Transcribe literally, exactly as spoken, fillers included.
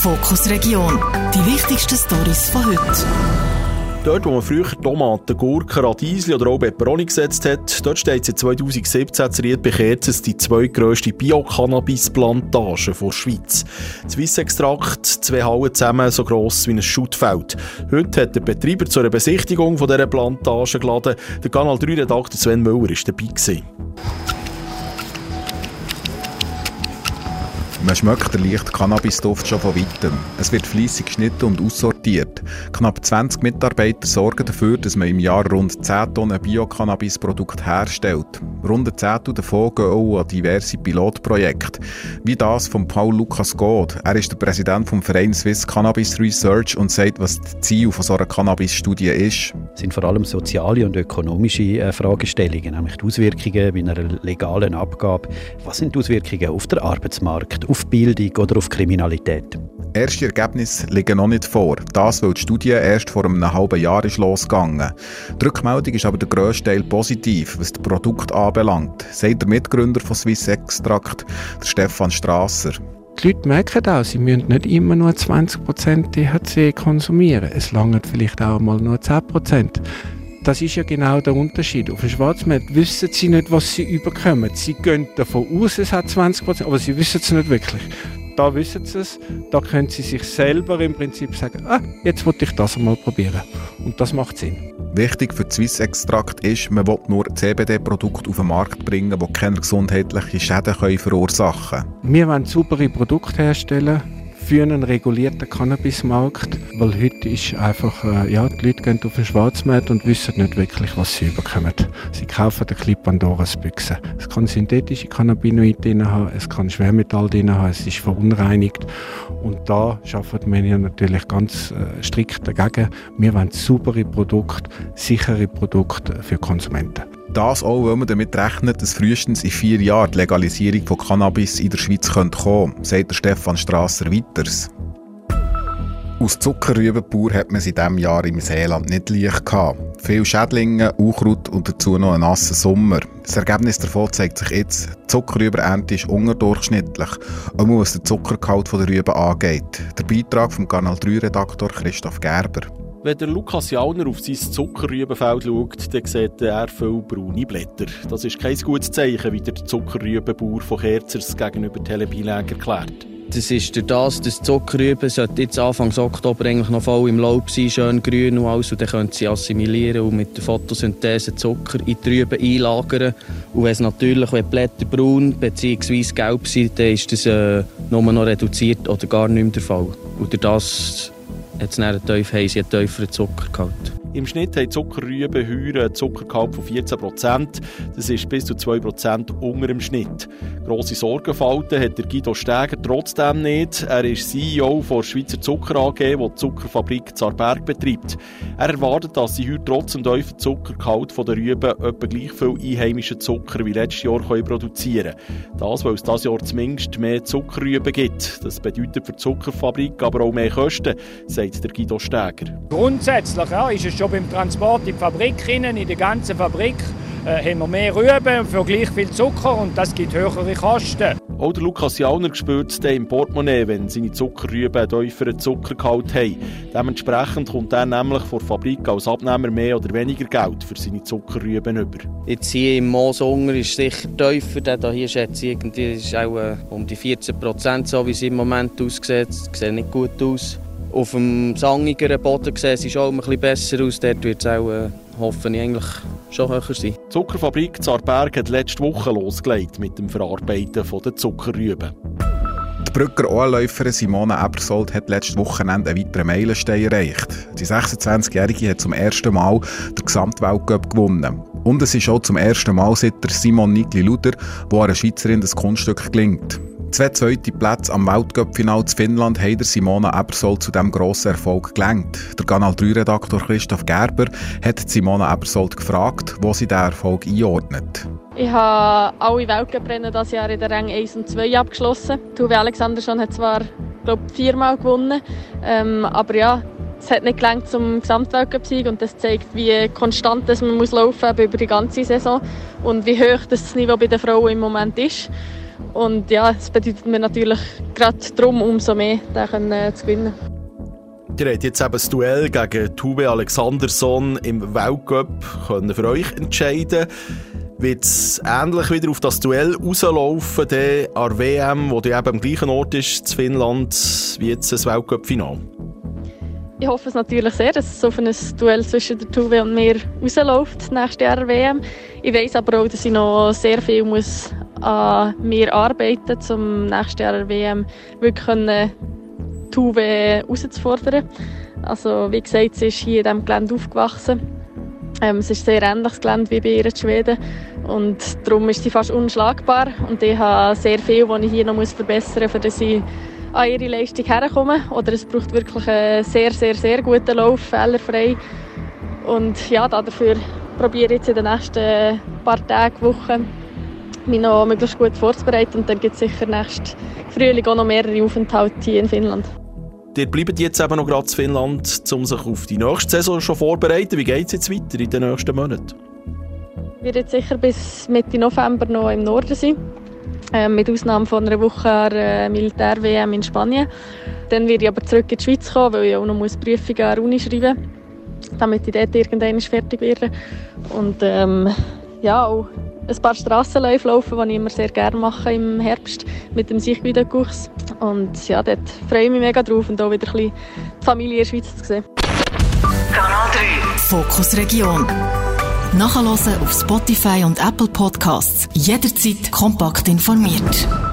Fokus Region. Die wichtigsten Storys von heute. Dort, wo man früher Tomaten, Gurken, Radiesli oder auch Peperoni gesetzt hat, dort steht seit zwanzig siebzehn in Ried bei Kerzers die zweitgrösste Bio-Cannabis-Plantage der Schweiz. Swiss Extract, zwei Hallen zusammen, so gross wie ein Schuttfeld. Heute hat der Betreiber zu einer Besichtigung von dieser Plantage geladen. Der Kanal drei Redakteur Sven Müller war dabei gewesen. Man schmeckt den leichten Cannabisduft schon von weitem. Es wird fleissig geschnitten und aussortiert. Knapp zwanzig Mitarbeiter sorgen dafür, dass man im Jahr rund zehn Tonnen Bio-Cannabis-Produkte herstellt. Rund ein Zehntel davon gehen auch an diverse Pilotprojekte. Wie das von Paul Lukas Goth. Er ist der Präsident vom Verein Swiss Cannabis Research und sagt, was das Ziel von so einer Cannabis-Studie ist. Es sind vor allem soziale und ökonomische äh, Fragestellungen, nämlich die Auswirkungen bei einer legalen Abgabe. Was sind die Auswirkungen auf den Arbeitsmarkt, auf Bildung oder auf Kriminalität? Erste Ergebnisse liegen noch nicht vor. Das, weil die Studie erst vor einem halben Jahr ist losgegangen. Die Rückmeldung ist aber der grösste Teil positiv, was das Produkt anbelangt, sagt der Mitgründer von Swiss Extract, der Stefan Strasser. Die Leute merken auch, sie müssen nicht immer nur zwanzig Prozent T H C konsumieren. Es langt vielleicht auch mal nur zehn Prozent. Das ist ja genau der Unterschied. Auf dem Schwarzmarkt wissen sie nicht, was sie überkommen. Sie gehen davon aus, es hat zwanzig Prozent, aber sie wissen es nicht wirklich. Da wissen sie es, da können sie sich selber im Prinzip sagen, ah, jetzt will ich das einmal probieren. Und das macht Sinn. Wichtig für die Swiss Extract ist, man will nur C B D-Produkte auf den Markt bringen, die keine gesundheitlichen Schäden verursachen können. Wir wollen saubere Produkte herstellen für einen regulierten Cannabismarkt, weil heute ist einfach, äh, ja, die Leute gehen auf den Schwarzmarkt und wissen nicht wirklich, was sie überkommen. Sie kaufen eine kleine Pandoras-Büchse. Es kann synthetische Cannabinoide drin haben, es kann Schwermetall drin haben, es ist verunreinigt. Und da arbeiten wir ja natürlich ganz äh, strikt dagegen. Wir wollen saubere Produkte, sichere Produkte für Konsumenten. Das auch, weil man damit rechnet, dass frühestens in vier Jahren die Legalisierung von Cannabis in der Schweiz kommen könnte, sagt der Stefan Strasser weiters. Aus Zuckerrübenbauer hat man es in diesem Jahr im Seeland nicht leicht gehabt. Viele Schädlinge, Unkraut und dazu noch einen nassen Sommer. Das Ergebnis davon zeigt sich jetzt. Die Zuckerrübenernte ist unterdurchschnittlich, auch was den Zuckergehalt der Rüben angeht. Der Beitrag vom Kanal drei Redaktor Christoph Gerber. Wenn der Lukas Jauner auf sein Zuckerrübenfeld schaut, dann sieht er viele braune Blätter. Das ist kein gutes Zeichen, wie der Zuckerrübenbauer von Kerzers gegenüber Telebilag erklärt. Das ist durch das, dass die Zuckerrüben jetzt Anfang Oktober eigentlich noch voll im Laub sein, schön grün und alles. Und dann können sie assimilieren und mit der Photosynthese Zucker in die Rüben einlagern. Und wenn es natürlich, wenn die Blätter braun bzw. gelb sind, dann ist das äh, nur noch reduziert oder gar nicht mehr der Fall. Und durch das Jetzt haben sie einen tieferen Zuckergehalt. Im Schnitt haben Zuckerrüben heuer einen Zuckergehalt von vierzehn Prozent. Das ist bis zu zwei Prozent unter dem Schnitt. Grosse Sorgenfalten hat der Guido Steger trotzdem nicht. Er ist C E O der Schweizer Zucker A G, die die Zuckerfabrik Zarberg betreibt. Er erwartet, dass sie heute trotz dem tiefen Zuckergehalt der Rüben etwa gleich viel einheimischen Zucker wie letztes Jahr produzieren können. Das, weil es dieses Jahr zumindest mehr Zuckerrüben gibt. Das bedeutet für die Zuckerfabrik aber auch mehr Kosten, sagt der Guido Steger. Grundsätzlich ja, ist es schon beim Transport in die Fabrik hinein, in der ganzen Fabrik äh, haben wir mehr Rüben für gleich viel Zucker und das gibt höhere Kosten. Auch der Lukas Jauner spürt es im Portemonnaie, wenn seine Zuckerrüben einen tieferen Zuckergehalt haben. Dementsprechend kommt er nämlich von der Fabrik als Abnehmer mehr oder weniger Geld für seine Zuckerrüben über. Jetzt hier im Moosunger ist es sicher tiefer. Der hier schätze ich, irgendwie ist auch äh, um die vierzehn Prozent, so wie es im Moment aussieht. Es sieht nicht gut aus. Auf dem sangigeren Boden sieht es auch ein bisschen besser aus. Dort wird es auch, äh, hoffe ich, eigentlich schon höher sein. Die Zuckerfabrik Zarberg hat letzte Woche losgelegt mit dem Verarbeiten der Zuckerrüben. Die Brügger Anläuferin Simone Ebersold hat letztes Wochenende einen weiteren Meilenstein erreicht. Die sechsundzwanzigjährige hat zum ersten Mal den Gesamtweltcup gewonnen. Und es ist auch zum ersten Mal seit der Simon Nigli-Luder, wo einer Schweizerin das Kunststück gelingt. Zwei zweite Plätze am Weltcup-Final zu Finnland haben der Simone Ebersold zu diesem grossen Erfolg gelenkt. Der Kanal drei Redaktor Christoph Gerber hat Simone Ebersold gefragt, wo sie diesen Erfolg einordnet. Ich habe alle Weltcuprennen dieses Jahr in den Rängen eins und zwei abgeschlossen. Tuve Alexandersson hat zwar, glaube ich, viermal gewonnen, ähm, aber ja, es hat nicht gelangt zum Gesamtweltcup-Sieg und das zeigt, wie konstant das man muss laufen muss über die ganze Saison und wie hoch das Niveau bei den Frauen im Moment ist. Und ja, es bedeutet mir natürlich gerade darum umso mehr, den können, äh, zu gewinnen. Ihr habt jetzt eben das Duell gegen Tove Alexandersson im Weltcup können für euch entscheiden. Wird es ähnlich wieder auf das Duell rauslaufen, der an der W M, wo eben am gleichen Ort ist, in Finnland, wie jetzt das Weltcup-Final? Ich hoffe es natürlich sehr, dass es so auf ein Duell zwischen der Tove und mir rausläuft, nächstes Jahr an der W M. Ich weiss aber auch, dass ich noch sehr viel muss an mir arbeiten muss, um nächstes Jahr an der W M wirklich können, Tove herauszufordern. Also wie gesagt, sie ist hier in diesem Gelände aufgewachsen. Ähm, es ist ein sehr ähnliches Gelände wie bei ihr in Schweden und darum ist sie fast unschlagbar und ich habe sehr viel, was ich hier noch verbessern muss, damit ich an ihre Leistung herkomme. Oder es braucht wirklich einen sehr, sehr, sehr guten Lauf, fehlerfrei. Und ja, dafür probiere ich jetzt in den nächsten paar Tagen, Wochen, mich noch möglichst gut vorzubereiten und dann gibt es sicher nächsten Frühling auch noch mehrere Aufenthalte hier in Finnland. Ihr bleibt jetzt eben noch gerade in Finnland, um sich auf die nächste Saison schon vorzubereiten. Wie geht es jetzt weiter in den nächsten Monaten? Ich werde jetzt sicher bis Mitte November noch im Norden sein, äh, mit Ausnahme von einer Woche an der Militär-W M in Spanien. Dann werde ich aber zurück in die Schweiz kommen, weil ich auch noch Prüfungen an der Uni schreiben muss, damit ich dort irgendwann fertig werde. Und ähm, ja, auch ein paar Strassenläufe laufen, die ich immer sehr gerne mache im Herbst mit dem Sichguide-Kurs. Und ja, dort freue ich mich mega drauf und auch wieder ein bisschen die Familie in der Schweiz zu sehen. Kanal drei Fokus Region. Nachhören auf Spotify und Apple Podcasts. Jederzeit kompakt informiert.